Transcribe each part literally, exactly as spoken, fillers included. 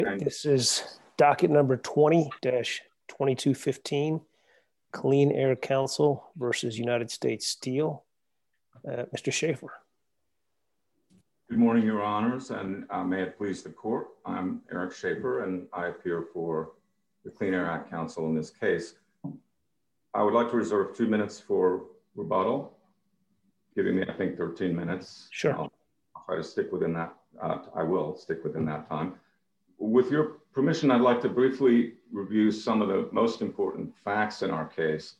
This is docket number twenty dash twenty-two fifteen, Clean Air Council versus United States Steel. Uh, Mister Schaefer. Good morning, Your Honors, and uh, may it please the court. I'm Eric Schaefer, and I appear for the Clean Air Act Council in this case. I would like to reserve two minutes for rebuttal, giving me, I think, thirteen minutes. Sure. I'll, I'll try to stick within that. Uh, I will stick within that time. With your permission, I'd like to briefly review some of the most important facts in our case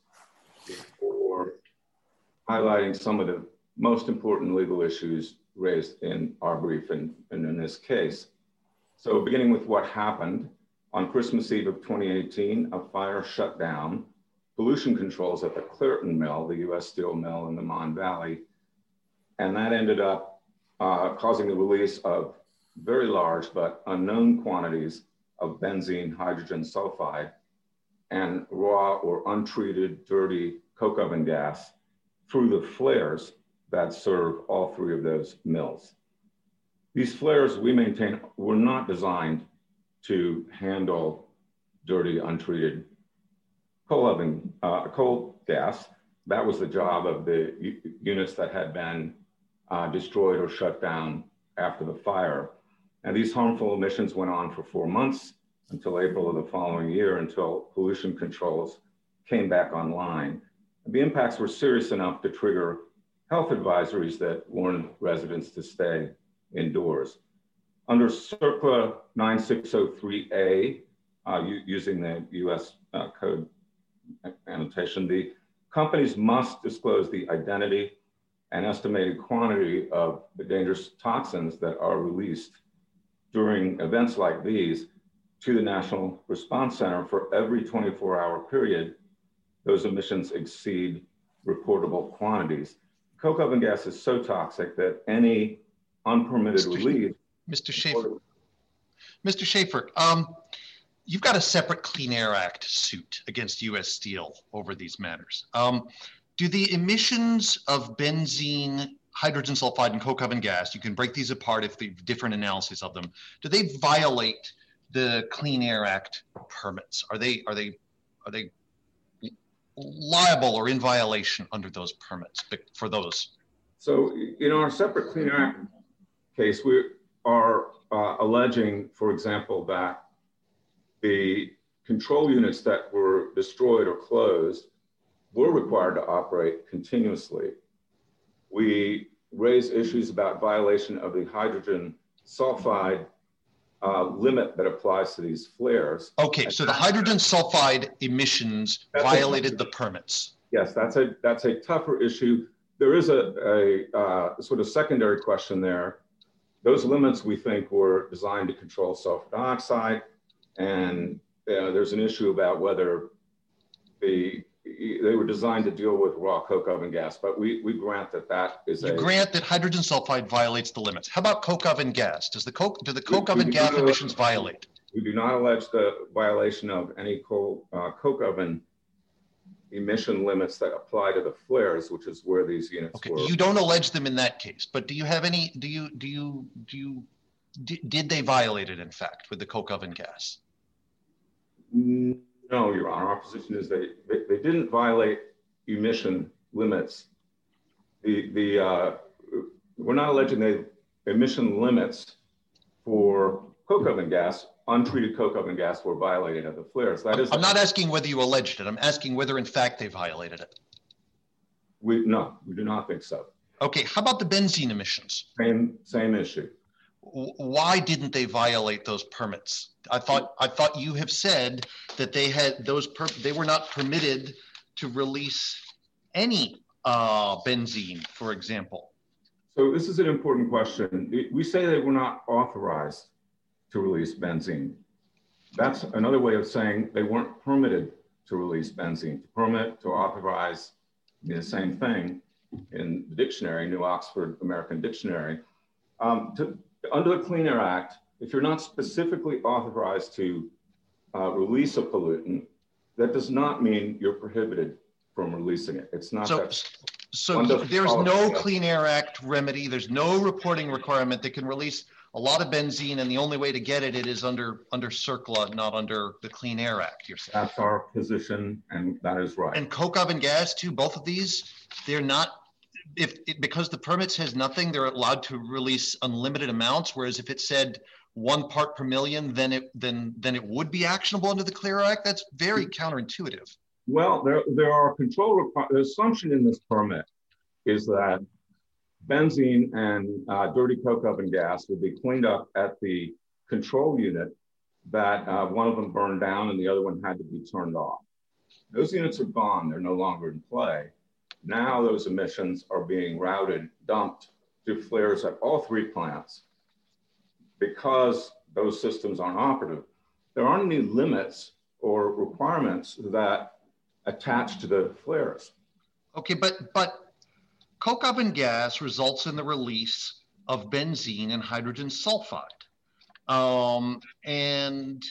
before highlighting some of the most important legal issues raised in our brief and, and in this case. So beginning with what happened, on Christmas Eve of twenty eighteen, a fire shut down pollution controls at the Clairton Mill, the U S Steel mill in the Mon Valley, and that ended up uh, causing the release of very large but unknown quantities of benzene hydrogen sulfide and raw or untreated dirty coke oven gas through the flares that serve all three of those mills. These flares, we maintain, were not designed to handle dirty, untreated coal oven, uh, coal gas. That was the job of the units that had been uh, destroyed or shut down after the fire. And these harmful emissions went on for four months until April of the following year, until pollution controls came back online. And the impacts were serious enough to trigger health advisories that warned residents to stay indoors. Under CERCLA ninety-six oh three A, uh, using the U S uh, code annotation, the companies must disclose the identity and estimated quantity of the dangerous toxins that are released during events like these to the National Response Center. For every twenty-four hour period, those emissions exceed reportable quantities. Coke oven gas is so toxic that any unpermitted Mister release. Mister Schaefer, Mister Schaefer, um, you've got a separate Clean Air Act suit against U S Steel over these matters. Um, do the emissions of benzene, hydrogen sulfide, and coke oven gas, you can break these apart if they have different analyses of them, do they violate the Clean Air Act permits? Are they, are they, are they liable or in violation under those permits for those? So in our separate Clean Air Act case, we are uh, alleging, for example, that the control units that were destroyed or closed were required to operate continuously. We raise issues about violation of the hydrogen sulfide uh, limit that applies to these flares. Okay, so the hydrogen sulfide emissions that's violated a, the permits. Yes, that's a that's a tougher issue. There is a, a uh, sort of secondary question there. Those limits, we think, were designed to control sulfur dioxide, and uh, there's an issue about whether the they were designed to deal with raw coke oven gas, but we, we grant that that is you a- grant that hydrogen sulfide violates the limits. How about coke oven gas? Does the coke, do the coke we, oven we gas emissions violate? We do not allege the violation of any coal, uh, coke oven emission limits that apply to the flares, which is where these units okay. were. You don't allege them in that case, but do you have any, do you, do you, do you, did, did they violate it in fact with the coke oven gas? No, Your Honor, our position is they, they, they didn't violate emission limits. The, the, uh, we're not alleging the emission limits for coke oven gas, untreated coke oven gas were violated at the flares. That is. I'm not asking whether you alleged it. I'm asking whether in fact they violated it. We, no, we do not think so. Okay, how about the benzene emissions? Same, same issue. Why didn't they violate those permits? I thought I thought you have said that they had those per, they were not permitted to release any uh, benzene, for example. So this is an important question. We say they were not authorized to release benzene. That's another way of saying they weren't permitted to release benzene. To permit, to authorize, the same thing in the dictionary, New Oxford American Dictionary. Um, to, Under the Clean Air Act, if you're not specifically authorized to uh, release a pollutant, that does not mean you're prohibited from releasing it. It's not so, that. So there's no Clean Air Act remedy. There's no reporting requirement that can release a lot of benzene, and the only way to get it, it is under under CERCLA, not under the Clean Air Act, you're saying? That's our position, and that is right. And coke oven gas too, both of these, they're not, if it, because the permit says nothing, they're allowed to release unlimited amounts, whereas if it said one part per million, then it then then it would be actionable under the Clear Air Act. That's very counterintuitive. Well, there, there are control, the assumption in this permit is that benzene and uh, dirty coke oven gas will be cleaned up at the control unit, that uh, one of them burned down and the other one had to be turned off. Those units are gone, they're no longer in play. Now those emissions are being routed, dumped to flares at all three plants. Because those systems aren't operative, there aren't any limits or requirements that attach to the flares. Okay, but but coke oven gas results in the release of benzene and hydrogen sulfide. Um, and,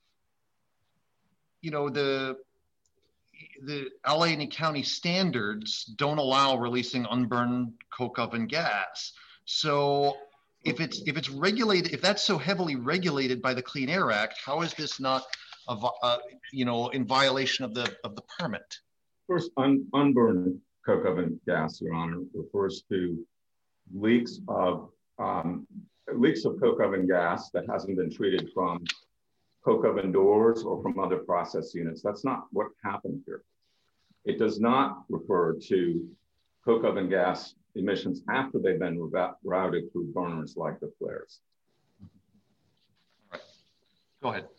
you know, the, the Allegheny County standards don't allow releasing unburned coke oven gas. So if it's, if it's regulated, if that's so heavily regulated by the Clean Air Act, how is this not, a, uh, you know, in violation of the, of the permit? First, un, unburned coke oven gas, Your Honor, refers to leaks of um, leaks of coke oven gas that hasn't been treated from coke oven doors or from other process units. That's not what happened here. It does not refer to coke oven gas emissions after they've been routed through burners like the flares. All right. Go ahead.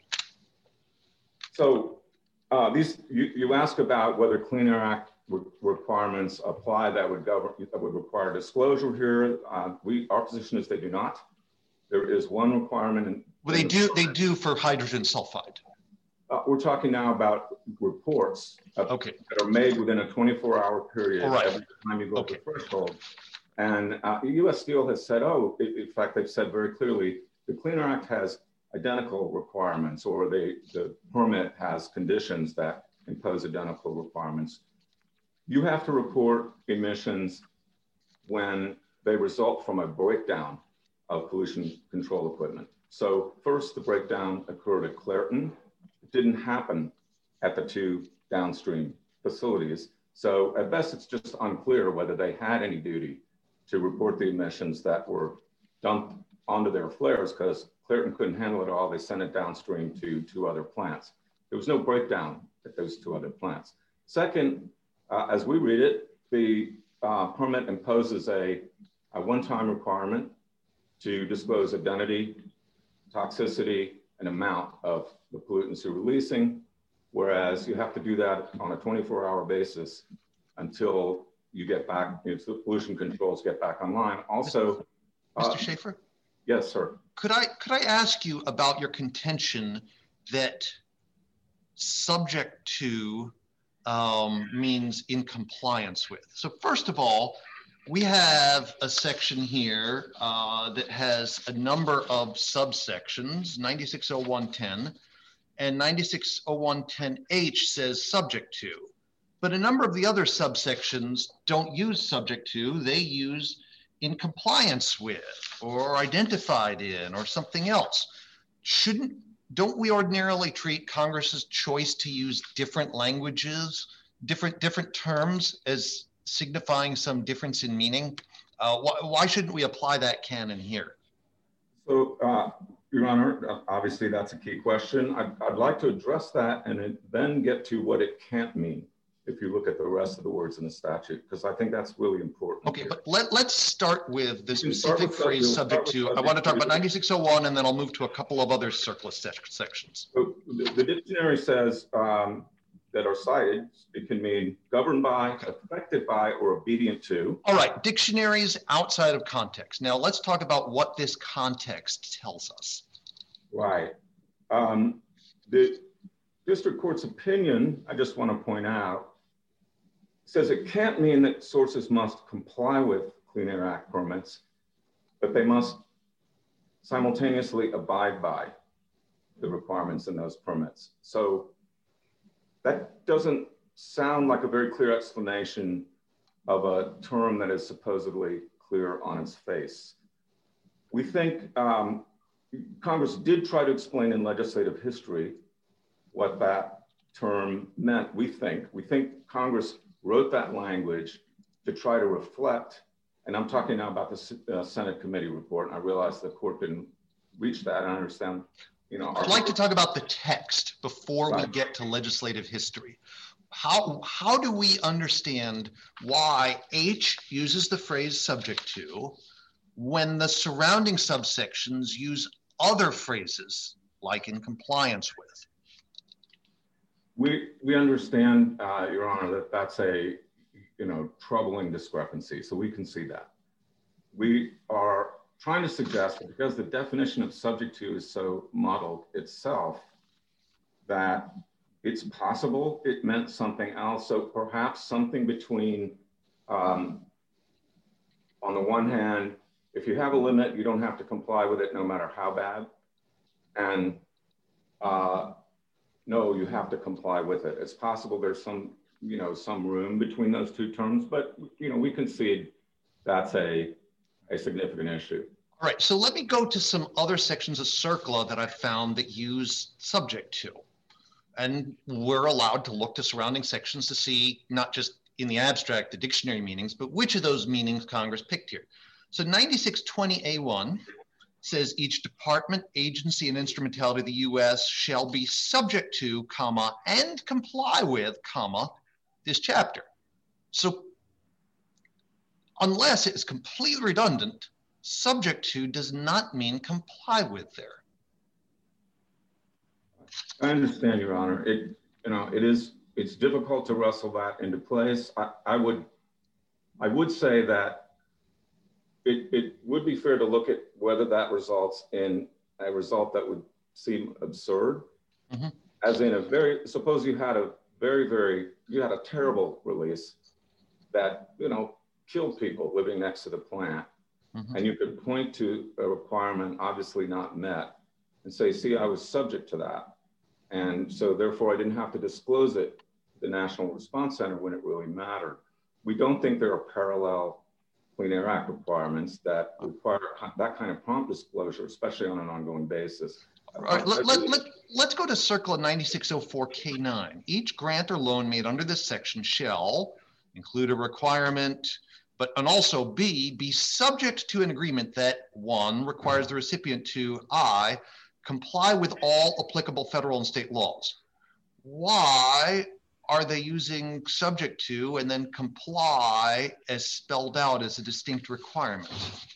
So uh, these, you, you ask about whether Clean Air Act re requirements apply that would govern, that would require disclosure here. Uh, we, our position is they do not. There is one requirement. In, well, they do. They do for hydrogen sulfide. Uh, we're talking now about reports of, okay. that are made within a twenty-four hour period All right. every time you go okay. to the threshold. And uh, U S Steel has said, oh, in fact, they've said very clearly, the Clean Air Act has identical requirements, or they, the permit has conditions that impose identical requirements. You have to report emissions when they result from a breakdown of pollution control equipment. So first, the breakdown occurred at Clairton. It didn't happen at the two downstream facilities. So at best, it's just unclear whether they had any duty to report the emissions that were dumped onto their flares, because Clairton couldn't handle it all. They sent it downstream to two other plants. There was no breakdown at those two other plants. Second, uh, as we read it, the uh, permit imposes a, a one-time requirement to disclose identity, toxicity, and amount of the pollutants you're releasing, whereas you have to do that on a twenty-four hour basis until you get back, you know, the pollution controls get back online. Also, Mister Uh, Schaefer? Yes, sir. Could I, could I ask you about your contention that subject to um, means in compliance with? So first of all, we have a section here uh, that has a number of subsections, ninety-six oh one ten, and ninety-six oh one ten H says subject to. But a number of the other subsections don't use subject to, they use in compliance with, or identified in, or something else. Shouldn't, don't we ordinarily treat Congress's choice to use different languages, different, different terms as signifying some difference in meaning? Uh, why, why shouldn't we apply that canon here? So, uh, Your Honor, obviously that's a key question. I'd, I'd like to address that and it, then get to what it can't mean if you look at the rest of the words in the statute, because I think that's really important. Okay, here. but let, let's start with the specific with phrase subject, subject to. subject I want to talk to. about ninety-six oh one and then I'll move to a couple of other CERCLA sec sections. So the, the dictionary says um, that are cited, it can mean governed by, Okay. affected by, or obedient to. All right, dictionaries outside of context. Now let's talk about what this context tells us. Right. Um, the district court's opinion, I just want to point out, says it can't mean that sources must comply with Clean Air Act permits, but they must simultaneously abide by the requirements in those permits. So that doesn't sound like a very clear explanation of a term that is supposedly clear on its face. we think um, Congress did try to explain in legislative history what that term meant, we think. We think Congress wrote that language to try to reflect, and I'm talking now about the uh, Senate committee report, and I realize the court didn't reach that, and I understand, you know. I'd like to talk about the text before Right. we get to legislative history. How, how do we understand why H uses the phrase subject to when the surrounding subsections use other phrases like in compliance with? We, we understand, uh, Your Honor, that that's a, you know, troubling discrepancy, so we can see that. We are trying to suggest that because the definition of subject to is so muddled itself, that it's possible it meant something else. So perhaps something between, um, on the one hand, if you have a limit, you don't have to comply with it no matter how bad. And uh, no, you have to comply with it. It's possible there's some, you know, some room between those two terms, but, you know, we concede that's a, a significant issue. All right, so let me go to some other sections of CERCLA that I've found that use subject to. And we're allowed to look to surrounding sections to see not just in the abstract, the dictionary meanings, but which of those meanings Congress picked here. So ninety-six twenty A one says each department, agency, and instrumentality of the U S shall be subject to, comma, and comply with, comma, this chapter. So unless it is completely redundant, subject to does not mean comply with there. I understand, Your Honor. It, you know, it is, it's difficult to wrestle that into place. I, I would, I would say that it, it would be fair to look at whether that results in a result that would seem absurd. Mm-hmm. As in a very, suppose you had a very, very, you had a terrible release that, you know, killed people living next to the plant. Mm-hmm. And you could point to a requirement obviously not met and say, see, I was subject to that. And so therefore I didn't have to disclose it to the National Response Center when it really mattered. We don't think there are parallel Clean Air Act requirements that require that kind of prompt disclosure, especially on an ongoing basis. All right, let, let, let, let's go to CERCLA ninety-six oh four K nine. Each grant or loan made under this section shall include a requirement, but and also B, be subject to an agreement that one, requires the recipient to I, comply with all applicable federal and state laws. Why are they using subject to and then comply as spelled out as a distinct requirement?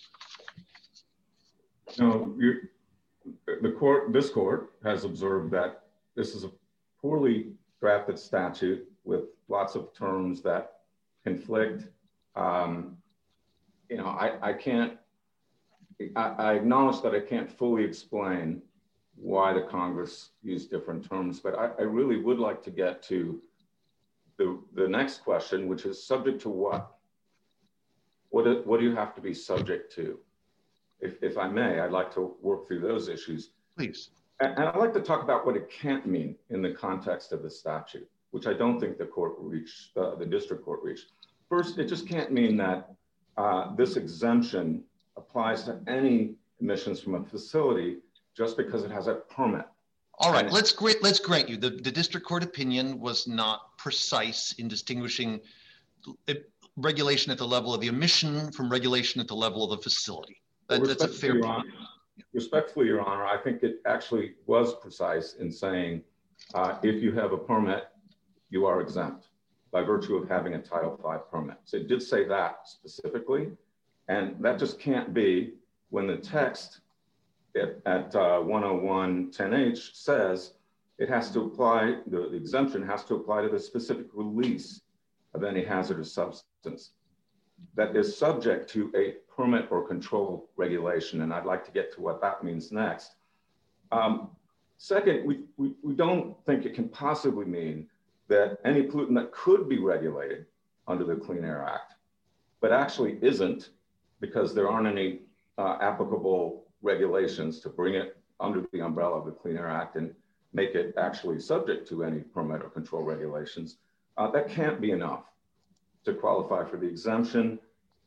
No, you're, the court, this court has observed that this is a poorly drafted statute with lots of terms that conflict. Um, you know, I, I can't, I, I acknowledge that I can't fully explain why the Congress used different terms, but I, I really would like to get to the, the next question, which is subject to what? What do, what do you have to be subject to? If, if I may, I'd like to work through those issues. Please. And, and I'd like to talk about what it can't mean in the context of the statute, which I don't think the court reached, uh, the district court reached. First, it just can't mean that uh, this exemption applies to any emissions from a facility just because it has a permit. All right, and let's grant, let's grant you the, the district court opinion was not precise in distinguishing regulation at the level of the emission from regulation at the level of the facility. That, well, that's a fair Your point. Honor, respectfully, Your Honor, I think it actually was precise in saying uh, if you have a permit, you are exempt by virtue of having a Title five permit. So it did say that specifically, and that just can't be when the text at, at uh, one oh one ten H says it has to apply, the, the exemption has to apply to the specific release of any hazardous substance that is subject to a permit or control regulation. And I'd like to get to what that means next. Um, second, we, we, we don't think it can possibly mean that any pollutant that could be regulated under the Clean Air Act, but actually isn't because there aren't any uh, applicable regulations to bring it under the umbrella of the Clean Air Act and make it actually subject to any permit or control regulations, uh, that can't be enough to qualify for the exemption.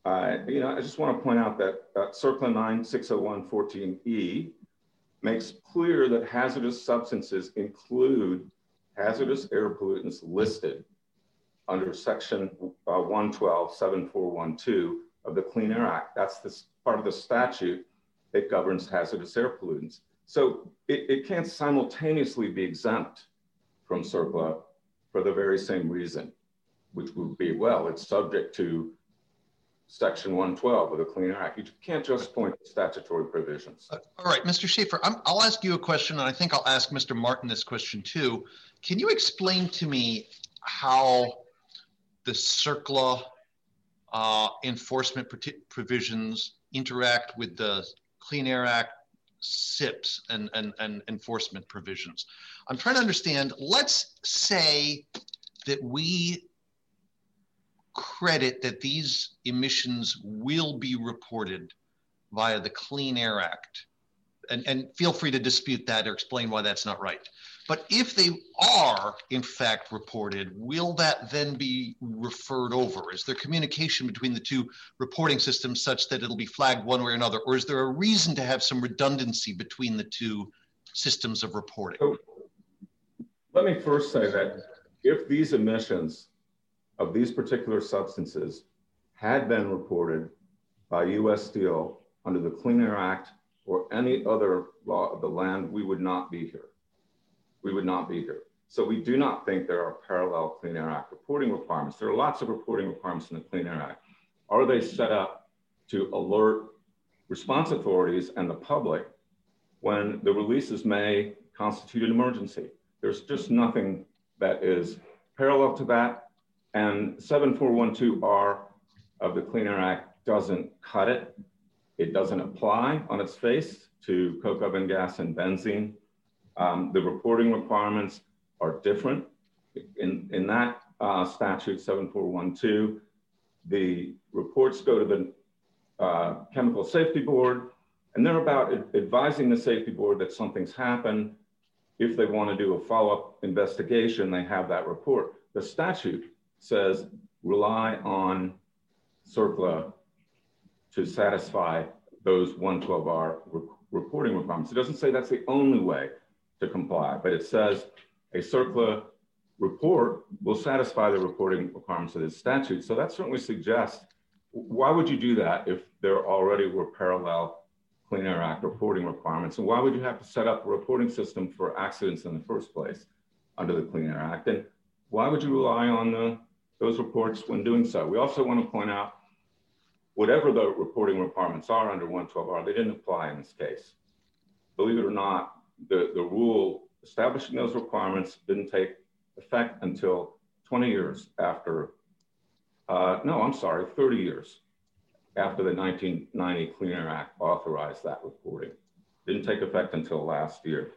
Uh, you know, I just want to point out that uh, CERCLA nine six oh one fourteen E makes clear that hazardous substances include hazardous air pollutants listed under section uh, one twelve seven four one two of the Clean Air Act. That's this part of the statute that governs hazardous air pollutants. So it, it can't simultaneously be exempt from CERCLA for the very same reason, which would be, well, it's subject to section one twelve of the Clean Air Act. You can't just point to statutory provisions. Uh, all right, Mister Schaefer, I'm, I'll ask you a question, and I think I'll ask Mister Martin this question too. Can you explain to me how the CERCLA uh, enforcement provisions interact with the Clean Air Act S I Ps and, and, and enforcement provisions? I'm trying to understand, let's say that we credit that these emissions will be reported via the Clean Air Act. And, and feel free to dispute that or explain why that's not right. But if they are, in fact, reported, will that then be referred over? Is there communication between the two reporting systems such that it'll be flagged one way or another? Or is there a reason to have some redundancy between the two systems of reporting? So, let me first say that if these emissions of these particular substances had been reported by U S Steel under the Clean Air Act or any other law of the land, we would not be here. We would not be here. So we do not think there are parallel Clean Air Act reporting requirements. There are lots of reporting requirements in the Clean Air Act. Are they set up to alert response authorities and the public when the releases may constitute an emergency? There's just nothing that is parallel to that. And seven four one two R of the Clean Air Act doesn't cut it. It doesn't apply on its face to coke oven gas and benzene. Um, the reporting requirements are different. In, in that uh, statute, seven four one two, the reports go to the uh, Chemical Safety Board, and they're about ad advising the Safety Board that something's happened. If they want to do a follow-up investigation, they have that report. The statute says rely on CERCLA to satisfy those one twelve R re reporting requirements. It doesn't say that's the only way to comply, but it says a CERCLA report will satisfy the reporting requirements of this statute. So that certainly suggests, why would you do that if there already were parallel Clean Air Act reporting requirements? And why would you have to set up a reporting system for accidents in the first place under the Clean Air Act? And why would you rely on the, those reports when doing so? We also want to point out, whatever the reporting requirements are under one twelve R, they didn't apply in this case. Believe it or not, the, the rule establishing those requirements didn't take effect until twenty years after, uh, no, I'm sorry, thirty years after the nineteen ninety Clean Air Act authorized that reporting. Didn't take effect until last year.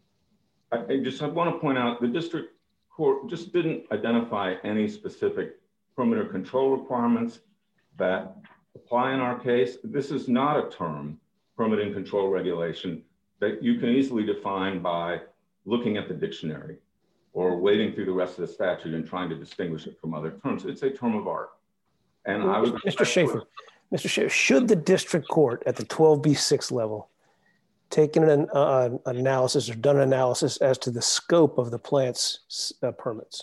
I, I just I want to point out the district court just didn't identify any specific perimeter control requirements that apply in our case. This is not a term, permitting control regulation, that you can easily define by looking at the dictionary or wading through the rest of the statute and trying to distinguish it from other terms. It's a term of art. And well, I would- Mister Schaefer, Mister Schaefer, should the district court at the twelve B six level taken an uh, analysis or done an analysis as to the scope of the plant's uh, permits?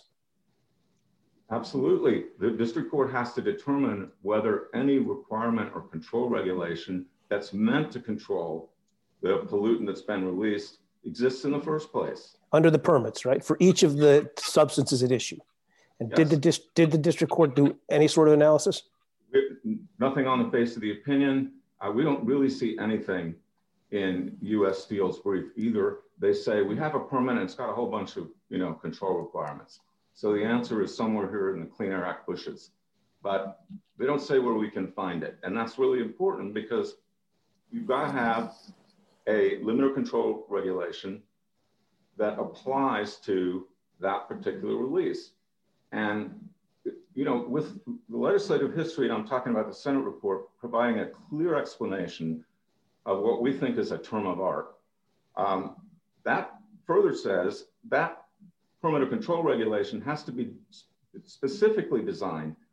Absolutely. The district court has to determine whether any requirement or control regulation that's meant to control the pollutant that's been released exists in the first place. Under the permits, right? For each of the substances at issue. And Yes. did the dis did the district court do any sort of analysis? It, nothing on the face of the opinion. Uh, we don't really see anything in U S Steel's brief either. They say we have a permit and it's got a whole bunch of, you know, control requirements. So the answer is somewhere here in the Clean Air Act bushes, but they don't say where we can find it. And that's really important because you've got to have a limiter control regulation that applies to that particular release. And, you know, with the legislative history, and I'm talking about the Senate report, providing a clear explanation of what we think is a term of art, um, that further says that perimeter control regulation has to be specifically designed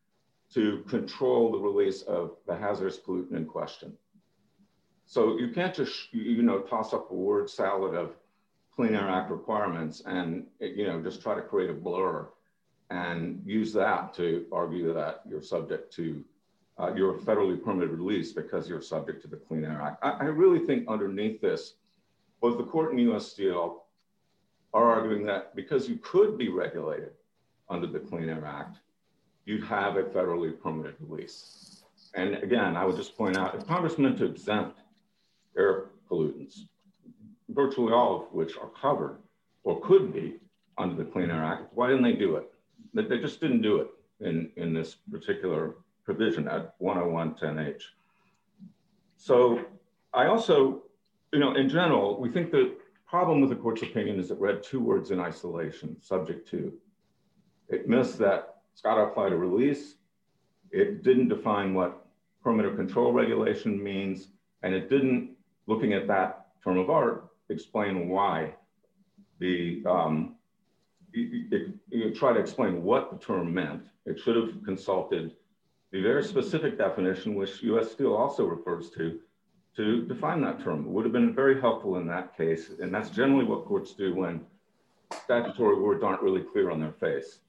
to control the release of the hazardous pollutant in question. So you can't just, you know, toss up a word salad of Clean Air Act requirements and, you know, just try to create a blur and use that to argue that you're subject to, uh, you're a federally permitted release because you're subject to the Clean Air Act. I, I really think underneath this, both the court and U S Steel are arguing that because you could be regulated under the Clean Air Act, you'd have a federally permitted release. And again, I would just point out, if Congress meant to exempt air pollutants, virtually all of which are covered or could be under the Clean Air Act, why didn't they do it? They just didn't do it in, in this particular provision at one oh one ten H. So I also, you know, in general, we think the problem with the court's opinion is it read two words in isolation, subject to. It missed that it's got to apply to release. It didn't define what permit or control regulation means, and it didn't, looking at that term of art, explain why the, um, it, it, it try to explain what the term meant. It should have consulted the very specific definition, which U S Steel also refers to, to define that term. It would have been very helpful in that case, and that's generally what courts do when statutory words aren't really clear on their face.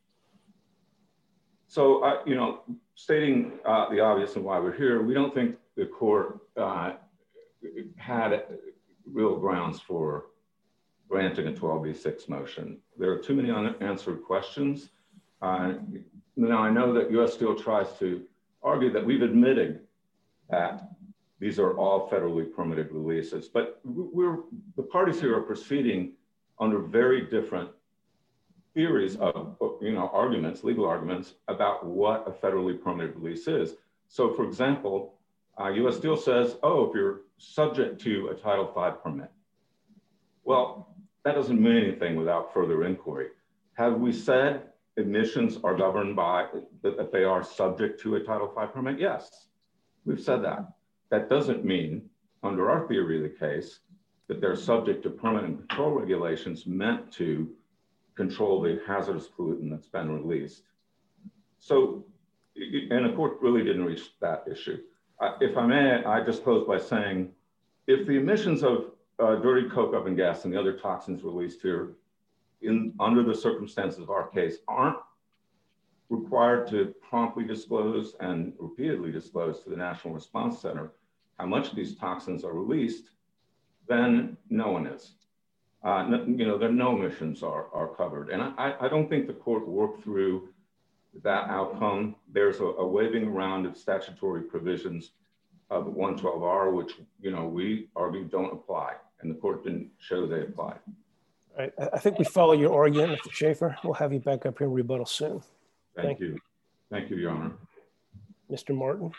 So, uh, you know, stating uh, the obvious and why we're here, we don't think the court uh, had real grounds for granting a twelve B six motion. There are too many unanswered questions. Uh, now, I know that U S Steel tries to argue that we've admitted that these are all federally permitted releases, but we're, the parties here are proceeding under very different theories of, you know, arguments, legal arguments about what a federally permitted release is. So for example, uh, U S Steel says, oh, if you're subject to a Title five permit. Well, that doesn't mean anything without further inquiry. Have we said emissions are governed by, that they are subject to a Title five permit? Yes, we've said that. That doesn't mean, under our theory of the case, that they're subject to permit and control regulations meant to control the hazardous pollutant that's been released. So, and the court really didn't reach that issue. Uh, if I may, I just close by saying, if the emissions of uh, dirty coke oven gas and the other toxins released here, in under the circumstances of our case, aren't required to promptly disclose and repeatedly disclose to the National Response Center how much of these toxins are released, then no one is. Uh, no, you know, there no emissions are, are covered. And I, I don't think the court worked through that outcome. There's a, a waving around of statutory provisions of one twelve R, which, you know, we argue don't apply, and the court didn't show they apply. All right, I think we follow your argument, Mister Schaefer. We'll have you back up here in rebuttal soon. Thank, Thank you. you. Thank you, Your Honor. Mister Martin.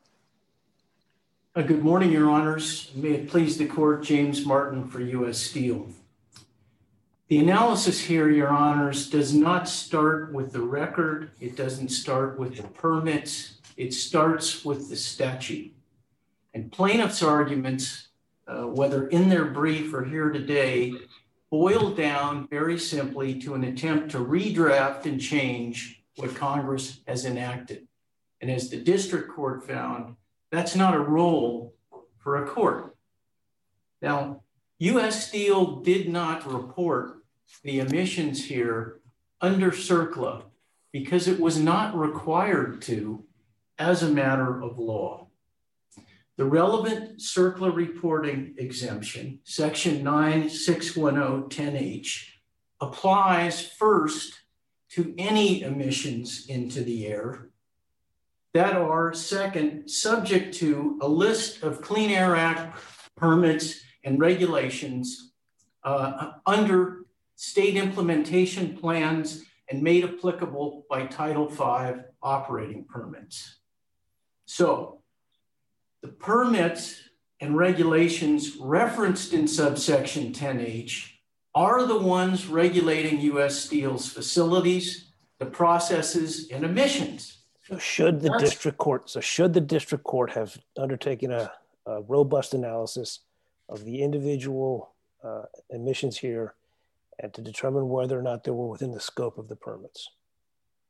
Uh, good morning, Your Honors. May it please the court, James Martin for U S Steel. The analysis here, Your Honors, does not start with the record. It doesn't start with the permits. It starts with the statute. And plaintiffs' arguments, uh, whether in their brief or here today, boil down very simply to an attempt to redraft and change what Congress has enacted. And as the district court found, that's not a role for a court. Now, U S Steel did not report the emissions here under CERCLA because it was not required to as a matter of law. The relevant CERCLA reporting exemption, section nine six one zero ten H, applies first to any emissions into the air that are, second, subject to a list of Clean Air Act permits and regulations uh, under state implementation plans and made applicable by Title five operating permits. So the permits and regulations referenced in subsection ten H are the ones regulating U S Steel's facilities, the processes, and emissions. So should the That's, district court, so should the district court have undertaken a, a robust analysis of the individual uh, emissions here and to determine whether or not they were within the scope of the permits?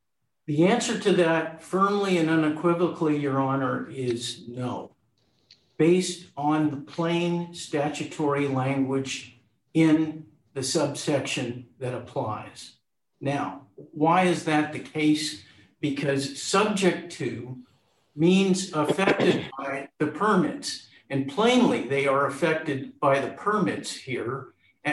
The answer to that firmly and unequivocally, Your Honor, is no, based on the plain statutory language in the subsection that applies. Now, why is that the case? Because subject to means affected by the permits, and plainly they are affected by the permits here,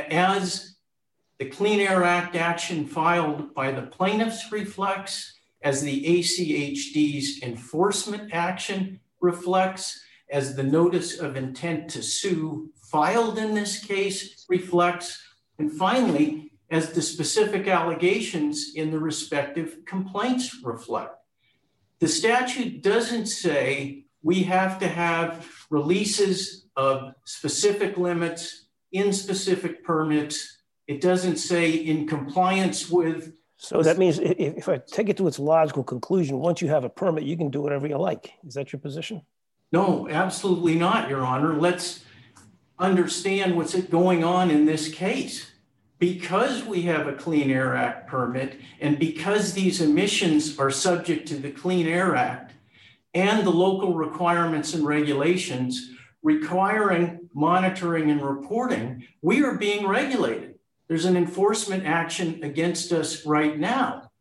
as the Clean Air Act action filed by the plaintiffs reflects, as the A C H D's enforcement action reflects, as the notice of intent to sue filed in this case reflects, and finally, as the specific allegations in the respective complaints reflect. The statute doesn't say we have to have releases of specific limits in specific permits. It doesn't say in compliance with. So that means if, if I take it to its logical conclusion, once you have a permit, you can do whatever you like. Is that your position? No, absolutely not, Your Honor. Let's understand what's going on in this case. Because we have a Clean Air Act permit, and because these emissions are subject to the Clean Air Act and the local requirements and regulations requiring monitoring and reporting, we are being regulated. There's an enforcement action against us right now.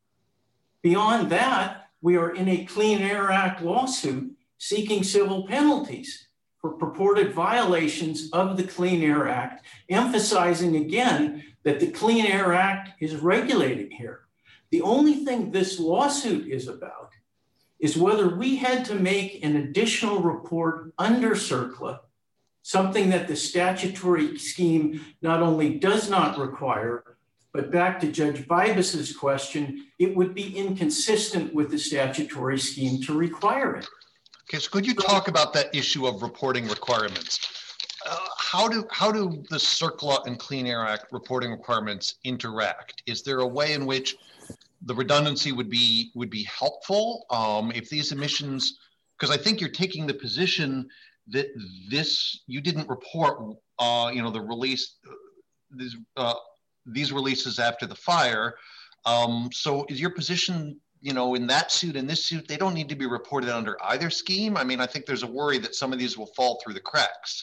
Beyond that, we are in a Clean Air Act lawsuit seeking civil penalties for purported violations of the Clean Air Act, emphasizing again that the Clean Air Act is regulating here. The only thing this lawsuit is about is whether we had to make an additional report under CERCLA, something that the statutory scheme not only does not require, but back to Judge Bibas's question, it would be inconsistent with the statutory scheme to require it. Okay, so could you talk about that issue of reporting requirements? Uh, how do how do the CERCLA and Clean Air Act reporting requirements interact? Is there a way in which the redundancy would be would be helpful um, if these emissions? Because I think you're taking the position that this you didn't report, uh, you know, the release these uh, these releases after the fire. Um, so is your position, you know, in that suit, in this suit, they don't need to be reported under either scheme? I mean, I think there's a worry that some of these will fall through the cracks.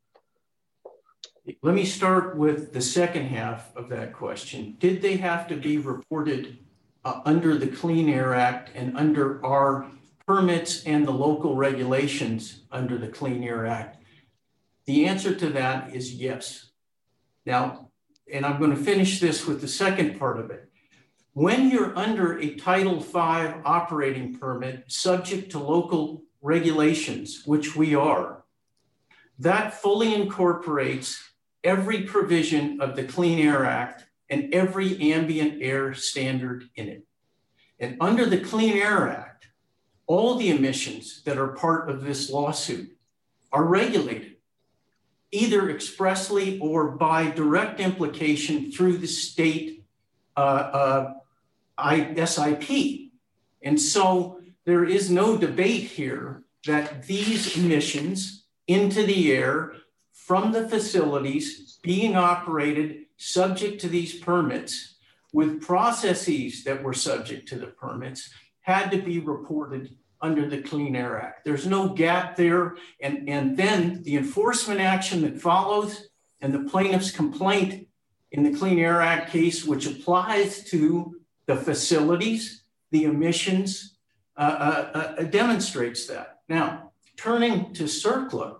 Let me start with the second half of that question. Did they have to be reported uh, under the Clean Air Act and under our permits and the local regulations under the Clean Air Act? The answer to that is yes. Now, and I'm going to finish this with the second part of it. When you're under a Title five operating permit subject to local regulations, which we are, that fully incorporates every provision of the Clean Air Act and every ambient air standard in it. And under the Clean Air Act, all the emissions that are part of this lawsuit are regulated, either expressly or by direct implication through the state uh, uh, S I P. And so there is no debate here that these emissions into the air from the facilities being operated subject to these permits with processes that were subject to the permits had to be reported under the Clean Air Act. There's no gap there. And, and then the enforcement action that follows and the plaintiff's complaint in the Clean Air Act case, which applies to the facilities, the emissions, uh, uh, uh, demonstrates that. Now, turning to CERCLA,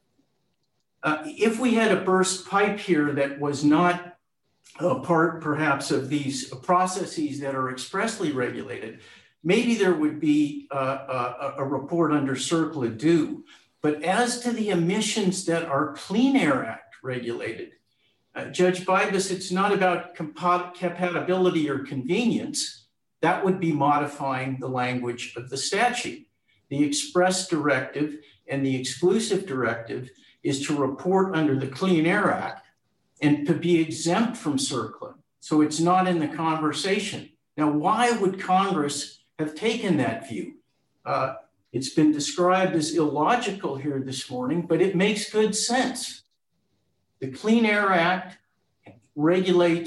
uh, if we had a burst pipe here that was not a part perhaps of these processes that are expressly regulated, maybe there would be uh, a, a report under CERCLA due. But as to the emissions that are Clean Air Act regulated, uh, Judge Bibas, it's not about compatibility or convenience. That would be modifying the language of the statute. The express directive and the exclusive directive is to report under the Clean Air Act and to be exempt from CERCLA. So it's not in the conversation. Now, why would Congress have taken that view? Uh, it's been described as illogical here this morning, but it makes good sense. The Clean Air Act regulates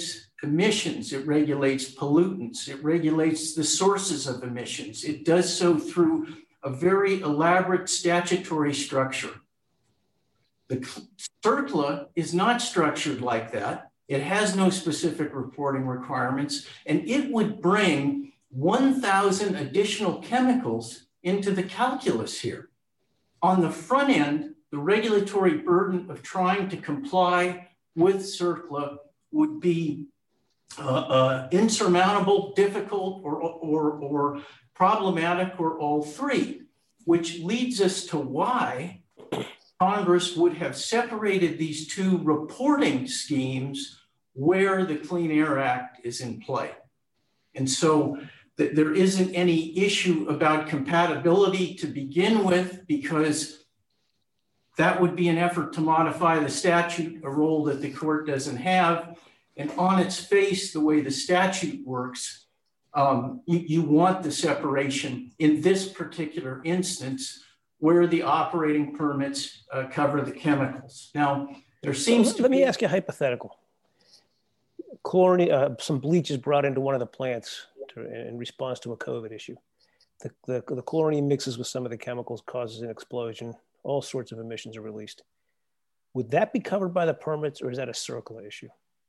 emissions, it regulates pollutants, it regulates the sources of emissions. It does so through a very elaborate statutory structure. The CERCLA is not structured like that. It has no specific reporting requirements, and it would bring one thousand additional chemicals into the calculus here. On the front end, the regulatory burden of trying to comply with CERCLA would be uh, uh, insurmountable, difficult, or, or, or problematic, or all three, which leads us to why Congress would have separated these two reporting schemes where the Clean Air Act is in play. And so th there isn't any issue about compatibility to begin with, because that would be an effort to modify the statute, a role that the court doesn't have. And on its face, the way the statute works, um, you, you want the separation in this particular instance where the operating permits uh, cover the chemicals. Now, there seems so to let be- me ask you a hypothetical. Chlorine, uh, some bleach is brought into one of the plants to, in response to a COVID issue. The, the, the chlorine mixes with some of the chemicals, causes an explosion, all sorts of emissions are released. Would that be covered by the permits, or is that a CERCLA issue?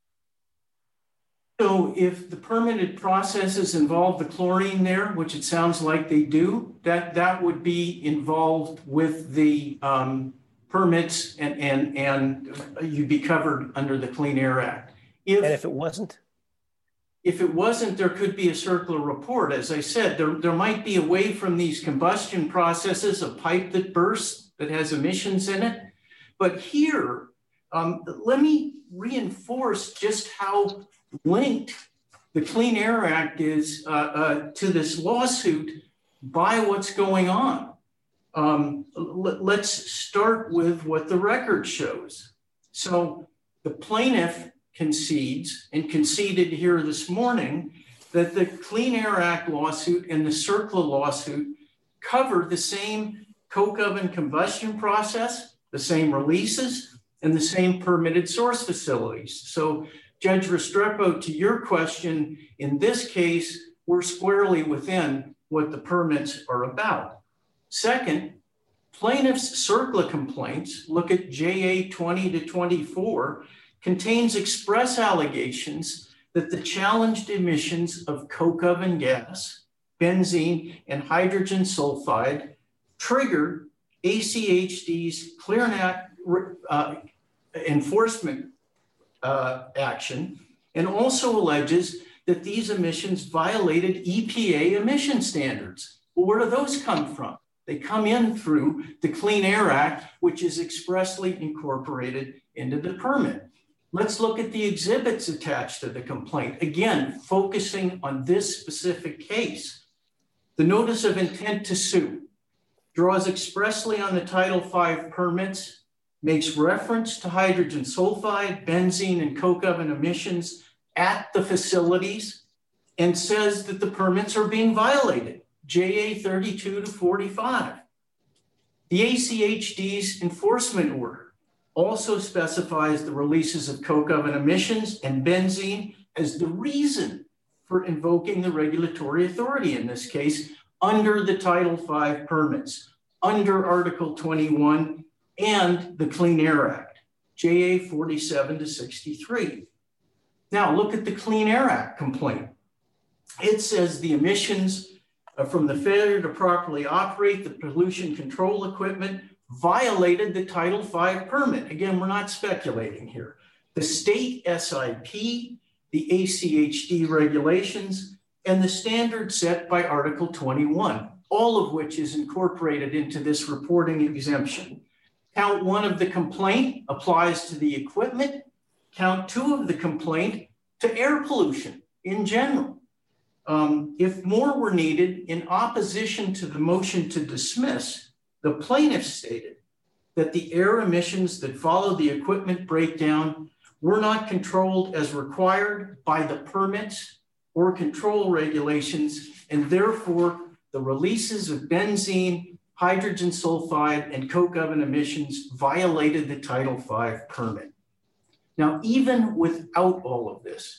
So if the permitted processes involve the chlorine there, which it sounds like they do, that, that would be involved with the um, permits, and, and, and you'd be covered under the Clean Air Act. If, and if it wasn't? If it wasn't, there could be a CERCLA report. As I said, there, there might be away from these combustion processes, a pipe that bursts that has emissions in it. But here, um, let me reinforce just how linked the Clean Air Act is uh, uh, to this lawsuit by what's going on. Um, let's start with what the record shows. So the plaintiff concedes, and conceded here this morning, that the Clean Air Act lawsuit and the CERCLA lawsuit cover the same coke oven combustion process, the same releases, and the same permitted source facilities. So Judge Restrepo, to your question, in this case, we're squarely within what the permits are about. Second, plaintiff's CERCLA complaints, look at J A twenty to twenty-four, contains express allegations that the challenged emissions of coke oven gas, benzene, and hydrogen sulfide triggered A C H D's Clean Air Act uh, enforcement uh, action, and also alleges that these emissions violated E P A emission standards. Well, where do those come from? They come in through the Clean Air Act, which is expressly incorporated into the permit. Let's look at the exhibits attached to the complaint. Again, focusing on this specific case. The notice of intent to sue draws expressly on the Title five permits, makes reference to hydrogen sulfide, benzene, and coke oven emissions at the facilities, and says that the permits are being violated, J A thirty-two to forty-five. The A C H D's enforcement order also specifies the releases of coke oven emissions and benzene as the reason for invoking the regulatory authority in this case under the Title five permits, under Article twenty-one and the Clean Air Act, J A forty-seven to sixty-three. Now look at the Clean Air Act complaint. It says the emissions from the failure to properly operate the pollution control equipment violated the Title five permit. Again, we're not speculating here. The state S I P, the A C H D regulations, and the standards set by Article twenty-one, all of which is incorporated into this reporting exemption. Count one of the complaint applies to the equipment. Count two of the complaint to air pollution in general. Um, if more were needed, in opposition to the motion to dismiss, the plaintiff stated that the air emissions that followed the equipment breakdown were not controlled as required by the permits or control regulations, and therefore the releases of benzene, hydrogen sulfide, and coke oven emissions violated the Title five permit. Now, even without all of this,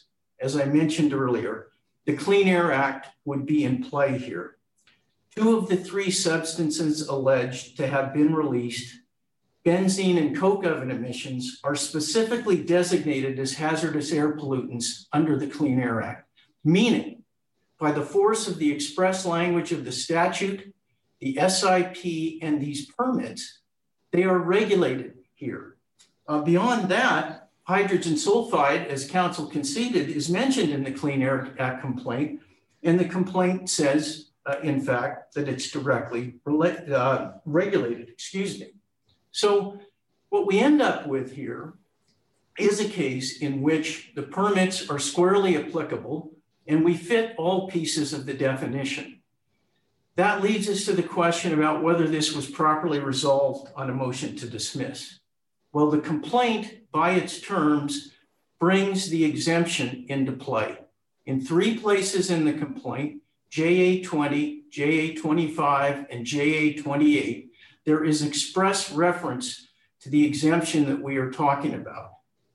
as I mentioned earlier, the Clean Air Act would be in play here. Two of the three substances alleged to have been released, benzene and coke oven emissions, are specifically designated as hazardous air pollutants under the Clean Air Act, meaning by the force of the express language of the statute, the S I P, and these permits, they are regulated here. Uh, beyond that, hydrogen sulfide, as counsel conceded, is mentioned in the Clean Air Act complaint, and the complaint says, uh, in fact, that it's directly rela- uh, regulated, excuse me. So what we end up with here is a case in which the permits are squarely applicable and we fit all pieces of the definition. That leads us to the question about whether this was properly resolved on a motion to dismiss. Well, the complaint, by its terms, brings the exemption into play. In three places in the complaint, J A twenty, J A twenty-five, and J A twenty-eight, there is express reference to the exemption that we are talking about.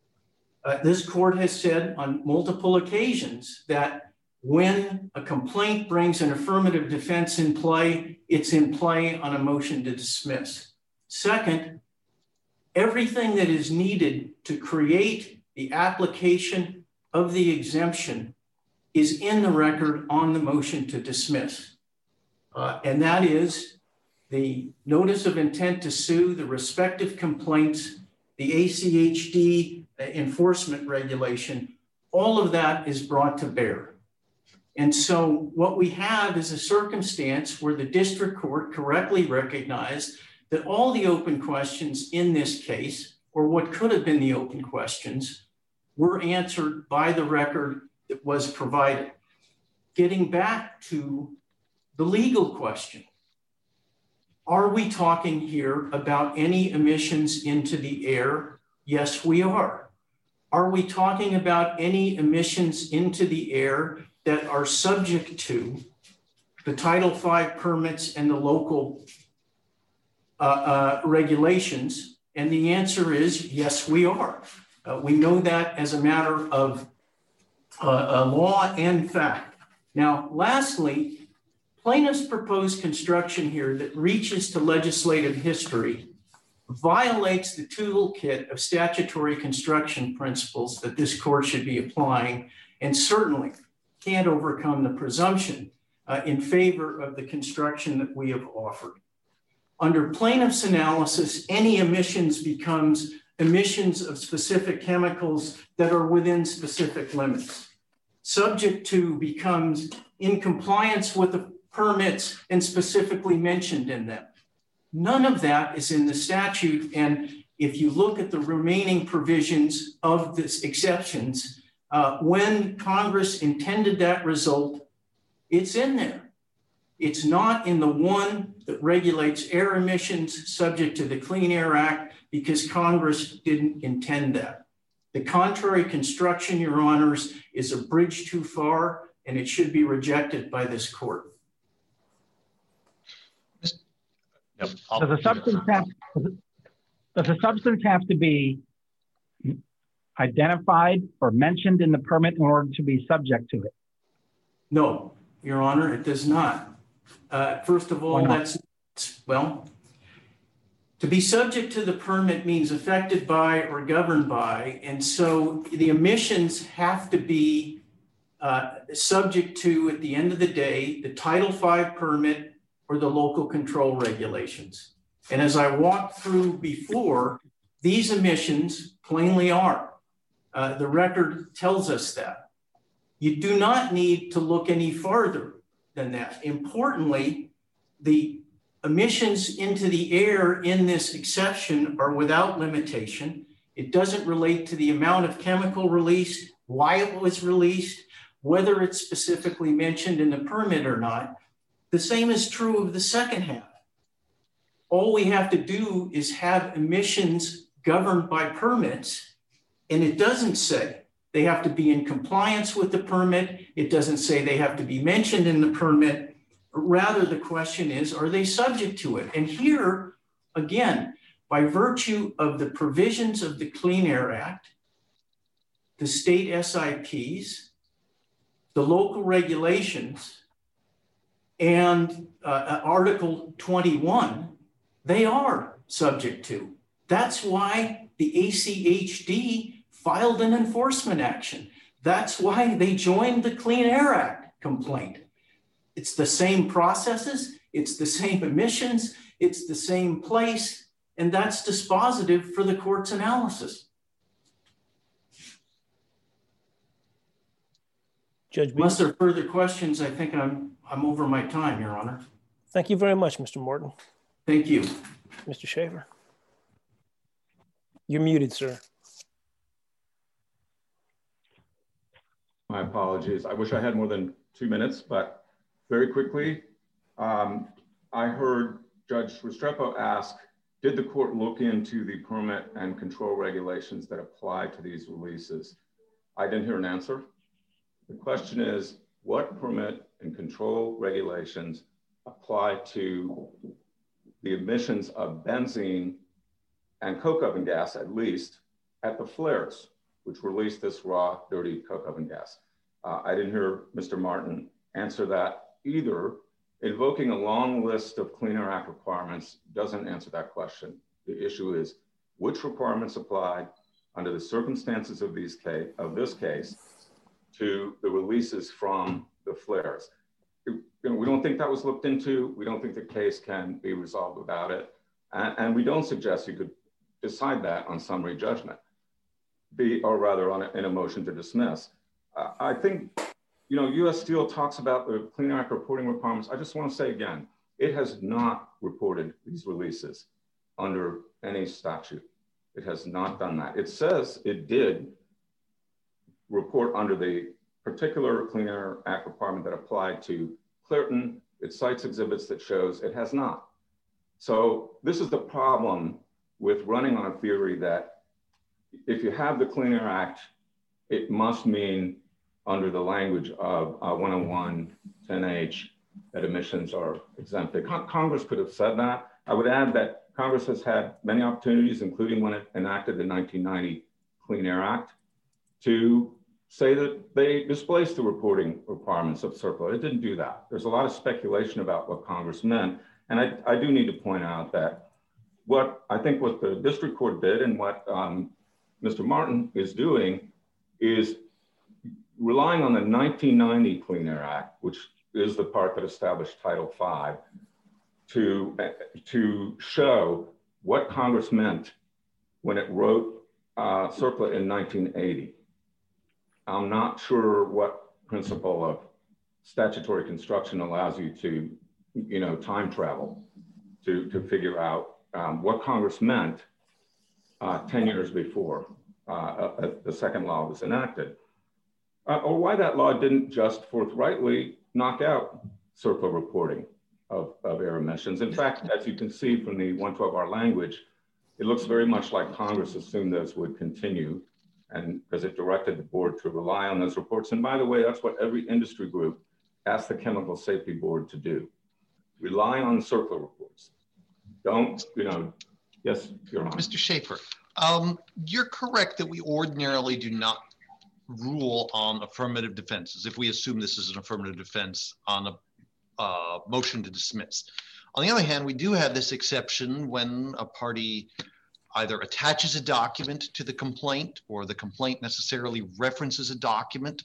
Uh, this court has said on multiple occasions that when a complaint brings an affirmative defense in play, it's in play on a motion to dismiss. Second, everything that is needed to create the application of the exemption is in the record on the motion to dismiss. Uh, and that is the notice of intent to sue, the respective complaints, the A C H D enforcement regulation, all of that is brought to bear. And so what we have is a circumstance where the district court correctly recognized that all the open questions in this case, or what could have been the open questions, were answered by the record that was provided. Getting back to the legal question, are we talking here about any emissions into the air? Yes, we are. Are we talking about any emissions into the air that are subject to the Title five permits and the local uh, uh, regulations? And the answer is yes, we are. Uh, we know that as a matter of uh, uh, law and fact. Now, lastly, plaintiff's proposed construction here that reaches to legislative history violates the toolkit of statutory construction principles that this court should be applying, and certainly can't overcome the presumption uh, in favor of the construction that we have offered. Under plaintiff's analysis, any emissions becomes emissions of specific chemicals that are within specific limits. Subject to becomes in compliance with the permits and specifically mentioned in them. None of that is in the statute. And if you look at the remaining provisions of this exceptions, uh, when Congress intended that result, it's in there. It's not in the one that regulates air emissions subject to the Clean Air Act because Congress didn't intend that. The contrary construction, Your Honors, is a bridge too far and it should be rejected by this court. Yep, does the substance have, does the substance have to be identified or mentioned in the permit in order to be subject to it? No, Your Honor, it does not. Uh, first of all, that's, well, to be subject to the permit means affected by or governed by, and so the emissions have to be uh, subject to, at the end of the day, the Title five permit or the local control regulations. And as I walked through before, these emissions plainly are. Uh, the record tells us that. You do not need to look any farther than that. Importantly, the emissions into the air in this exception are without limitation. It doesn't relate to the amount of chemical released, why it was released, whether it's specifically mentioned in the permit or not. The same is true of the second half. All we have to do is have emissions governed by permits, and it doesn't say they have to be in compliance with the permit. It doesn't say they have to be mentioned in the permit. Rather, the question is, are they subject to it? And here, again, by virtue of the provisions of the Clean Air Act, the state S I Ps, the local regulations and uh, Article twenty-one, they are subject to. That's why the A C H D filed an enforcement action. That's why they joined the Clean Air Act complaint. It's the same processes, it's the same emissions, it's the same place, and that's dispositive for the court's analysis. Judge Unless there are further questions, I think I'm, I'm over my time, Your Honor. Thank you very much, Mister Morton. Thank you. Mister Schaefer. You're muted, sir. My apologies. I wish I had more than two minutes, but very quickly, um, I heard Judge Restrepo ask, did the court look into the permit and control regulations that apply to these releases? I didn't hear an answer. The question is, what permit and control regulations apply to the emissions of benzene and coke oven gas, at least, at the flares, which release this raw, dirty coke oven gas? Uh, I didn't hear Mister Martin answer that either. Invoking a long list of Clean Air Act requirements doesn't answer that question. The issue is, which requirements apply under the circumstances of, these case, of this case to the releases from the flares? You know, we don't think that was looked into. We don't think the case can be resolved without it. And, and we don't suggest you could decide that on summary judgment, be, or rather on a, in a motion to dismiss. Uh, I think, you know, U S Steel talks about the Clean Air Act reporting requirements. I just want to say again, it has not reported these releases under any statute. It has not done that. It says it did report under the particular Clean Air Act requirement that applied to Clairton. It cites exhibits that shows it has not. So this is the problem with running on a theory that if you have the Clean Air Act, it must mean under the language of uh, one oh one ten H that emissions are exempted. Con Congress could have said that. I would add that Congress has had many opportunities, including when it enacted the nineteen ninety Clean Air Act, to say that they displaced the reporting requirements of CERCLA. It didn't do that. There's a lot of speculation about what Congress meant. And I, I do need to point out that what I think what the district court did and what um, Mister Martin is doing is relying on the nineteen ninety Clean Air Act, which is the part that established Title five, to, to show what Congress meant when it wrote uh, CERCLA in nineteen eighty. I'm not sure what principle of statutory construction allows you to, you know, time travel to, to figure out um, what Congress meant uh, ten years before uh, uh, the second law was enacted. Uh, or why that law didn't just forthrightly knock out CERCLA reporting of, of air emissions. In fact, as you can see from the one twelve R language, it looks very much like Congress assumed those would continue, and because it directed the board to rely on those reports. And by the way, that's what every industry group asked the Chemical Safety Board to do. Rely on CERCLA reports. Don't, you know, yes, Your Honor. Mister Schaefer, um, you're correct that we ordinarily do not rule on affirmative defenses if we assume this is an affirmative defense on a uh, motion to dismiss. On the other hand, we do have this exception when a party either attaches a document to the complaint or the complaint necessarily references a document.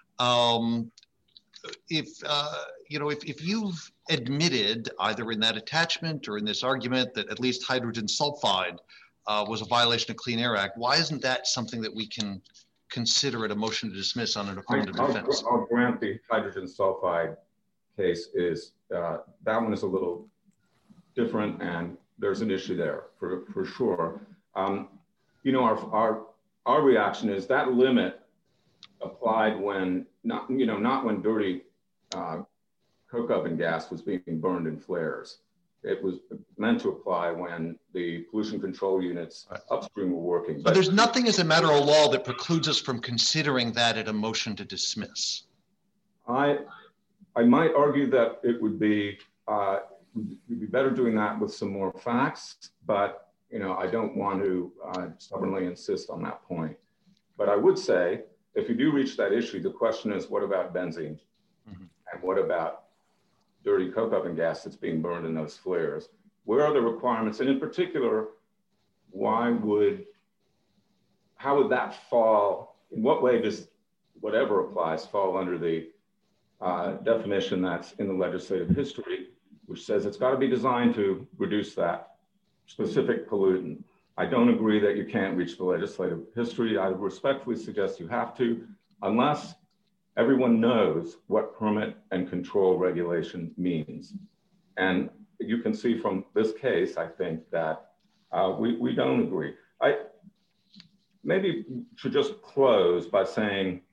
Um, if, uh, you know, if, if you've admitted either in that attachment or in this argument that at least hydrogen sulfide uh, was a violation of Clean Air Act, why isn't that something that we can consider it a motion to dismiss on an affirmative I'll, defense? I'll grant the hydrogen sulfide case is, uh, that one is a little different and there's an issue there for, for sure. Um, you know, our, our, our reaction is that limit applied when, not, you know, not when dirty uh, coke oven gas was being burned in flares. It was meant to apply when the pollution control units upstream were working. But, but there's nothing as a matter of law that precludes us from considering that at a motion to dismiss. I, I might argue that it would be, uh, you'd be better doing that with some more facts, but you know, I don't want to uh, stubbornly insist on that point. But I would say if you do reach that issue, the question is, what about benzene? Mm-hmm. And what about dirty coke oven gas that's being burned in those flares? Where are the requirements? And in particular, why would, how would that fall, in what way does whatever applies fall under the uh, definition that's in the legislative history, which says it's got to be designed to reduce that specific pollutant? I don't agree that you can't reach the legislative history. I respectfully suggest you have to, unless everyone knows what permit and control regulation means. And you can see from this case, I think that uh, we, we don't agree. I maybe should just close by saying,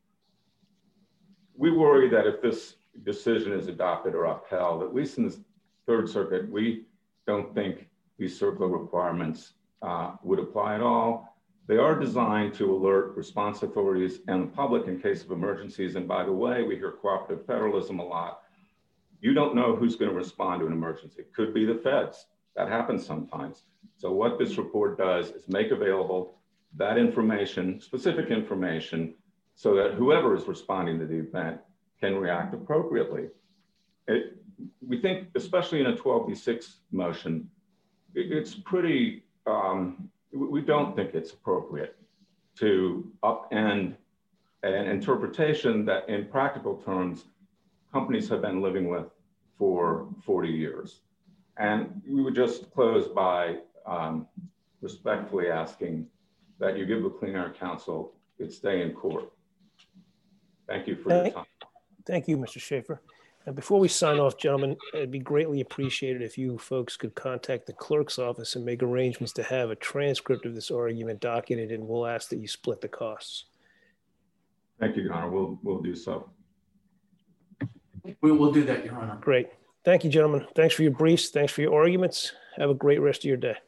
we worry that if this decision is adopted or upheld, at least in the Third Circuit, we don't think these CERCLA requirements uh, would apply at all. They are designed to alert response authorities and the public in case of emergencies. And by the way, we hear cooperative federalism a lot. You don't know who's going to respond to an emergency. It could be the feds. That happens sometimes. So what this report does is make available that information, specific information, so that whoever is responding to the event can react appropriately. It, we think, especially in a twelve B six motion, it, it's pretty, um, we don't think it's appropriate to upend an interpretation that in practical terms, companies have been living with for forty years. And we would just close by um, respectfully asking that you give the Clean Air Council its day in court. Thank you for thank, your time. Thank you, Mister Schaefer. And before we sign off, gentlemen, it'd be greatly appreciated if you folks could contact the clerk's office and make arrangements to have a transcript of this argument docketed, and we'll ask that you split the costs. Thank you, Your Honor. We'll, we'll do so. We will do that, Your Honor. Great. Thank you, gentlemen. Thanks for your briefs. Thanks for your arguments. Have a great rest of your day.